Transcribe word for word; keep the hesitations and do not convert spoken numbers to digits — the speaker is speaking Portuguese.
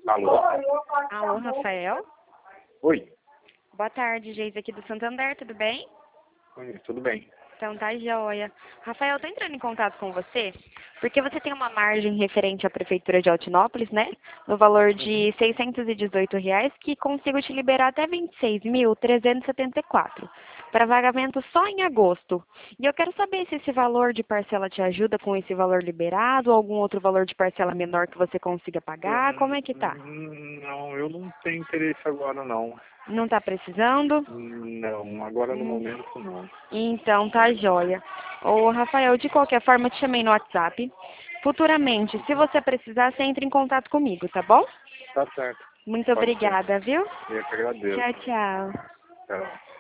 Alô? Alô, Rafael? Oi. Boa tarde, Geise aqui do Santander, tudo bem? Oi, tudo bem? Então tá joia. Rafael, eu tô entrando em contato com você porque você tem uma margem referente à Prefeitura de Altinópolis, né? No valor de seiscentos e dezoito reais, que consigo te liberar até vinte e seis mil trezentos e setenta e quatro para pagamento só em agosto. E eu quero saber se esse valor de parcela te ajuda com esse valor liberado ou algum outro valor de parcela menor que você consiga pagar. Como é que tá? Hum, Não, eu não tenho interesse agora, não. Não tá precisando? Não, agora no Hum. momento não. Então, tá joia. Ô, Rafael, de qualquer forma, eu te chamei no WhatsApp. Futuramente, se você precisar, você entra em contato comigo, tá bom? Tá certo. Muito Pode ser. obrigada, viu? Eu que agradeço. Tchau, tchau. Tchau.